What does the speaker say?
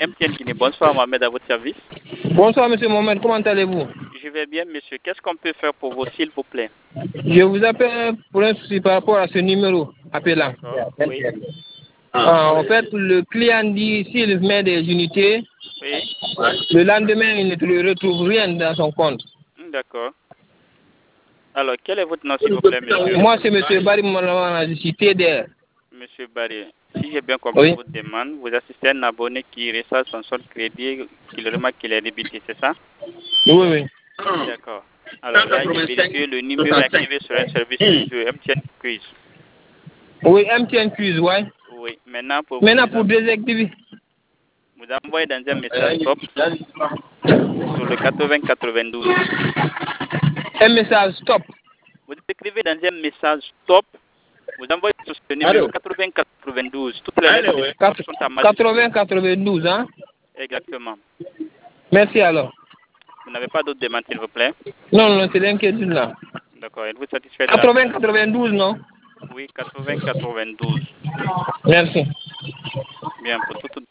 MTN Guinée. Bonsoir Mohamed, à votre service. Bonsoir Monsieur Mohamed, comment allez-vous? Je vais bien monsieur. Qu'est-ce qu'on peut faire pour vous s'il vous plaît? Je vous appelle pour un souci par rapport à ce numéro appelant. Oui. En fait, le client dit s'il met des unités, Oui. le lendemain il ne retrouve rien dans son compte. D'accord. Alors, quel est votre nom s'il vous plaît monsieur? Moi c'est Monsieur Barry Moulawana, je suis TDR. Monsieur Barry, si j'ai bien compris Oui. votre demande, vous assistez à un abonné qui reçoit son solde crédit, qu'il remarque qu'il est débité, c'est ça? Oui, oui. D'accord. Alors là, j'ai vérifié le numéro activé sur un service de jeu MTN Quiz. Oui, MTN Quiz, ouais. Oui. Maintenant, Maintenant pour désactiver. vous envoyez dans un message stop sur le 8092. Un message stop. Vous écrivez dans un message stop. Vous envoyez sur ce numéro 8092. Toutes les lettres de stop sont à majuscule. 80-92, hein? Exactement. Merci alors. Vous n'avez pas d'autres demandes, s'il vous plaît? Non, non, c'est l'inquiétude là. D'accord. Êtes-vous satisfait de la... 80-92, non? Oui, 8092. Merci. Bien, pour tout